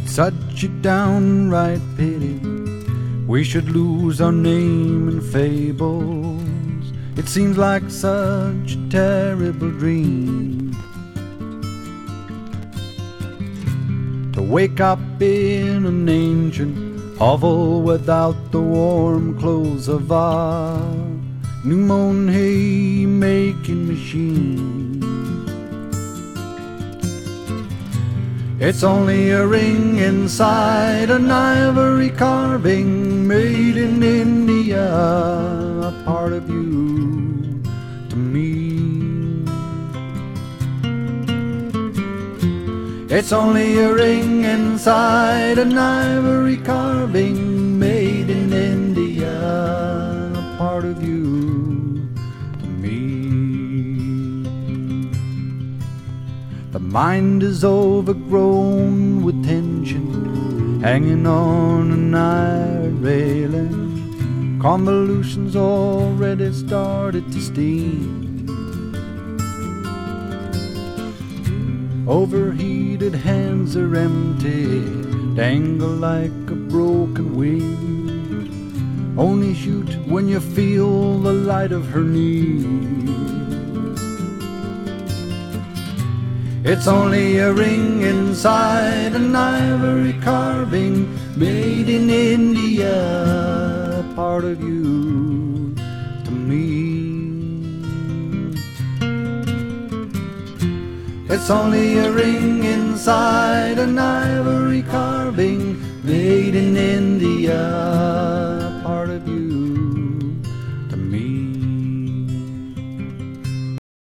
Such a downright pity we should lose our name in fables. It seems like such a terrible dream to wake up in an ancient hovel without the warm clothes of a new mown hay making machine. It's only a ring inside an ivory carving made in India, a part of you to me. It's only a ring inside an ivory carving made in India, a part of you to me. The mind is overgrown with tension, hanging on an iron railing. Convolutions already started to steam. Overheated hands are empty, dangle like a broken wing. Only shoot when you feel the light of her knees. It's only a ring inside an ivory carving made in India, a part of you to me. It's only a ring inside an ivory carving made in India,